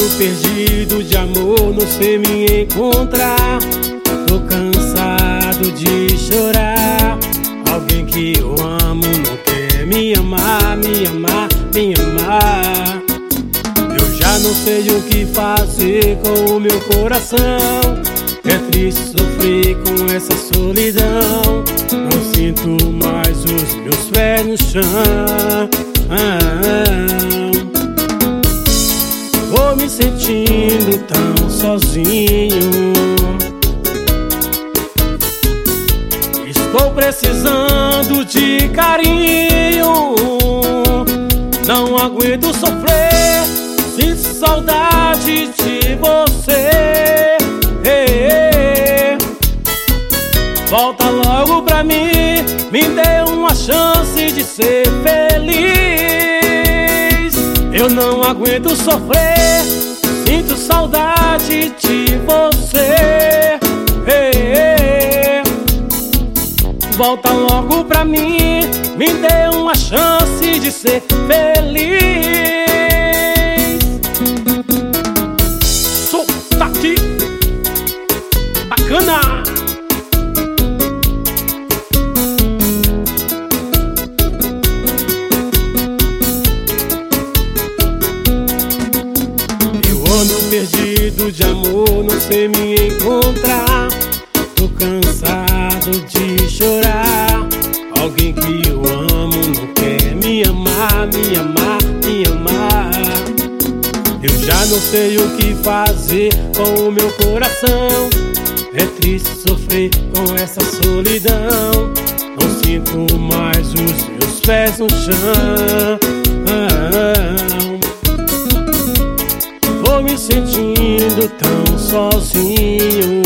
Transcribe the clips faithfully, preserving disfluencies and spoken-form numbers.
ando perdido de amor, não sei me encontrar. Tô cansado de chorar. Alguém que eu amo não quer me amar, me amar, me amar. Eu já não sei o que fazer com o meu coração. É triste sofrer com essa solidão. Não sinto mais os meus pés no chão. Vou me sentindo tão sozinho. Estou precisando de carinho. Não aguento sofrer, sinto saudade de você. Volta logo pra mim, me dê uma chance de ser feliz. Eu não aguento sofrer, sinto saudade de você. Volta logo pra mim, me dê uma chance de ser feliz. Solta aqui, bacana. Ando perdido de amor, não sei me encontrar. Tô cansado de chorar. Alguém que eu amo não quer me amar, me amar, me amar. Eu já não sei o que fazer com o meu coração. É triste sofrer com essa solidão. Não sinto mais os meus pés no chão. Vou me sentindo tão sozinho.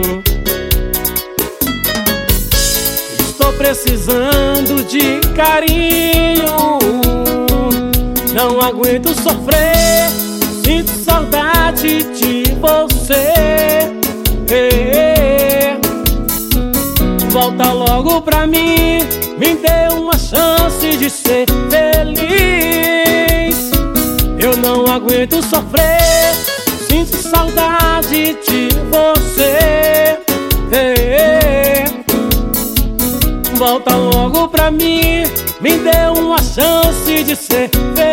Estou precisando de carinho. Não aguento sofrer, sinto saudade de você. Volta logo pra mim, me dê uma chance de ser feliz. Eu não aguento sofrer, sinto saudade de você. Volta logo pra mim, me dê uma chance de ser feliz.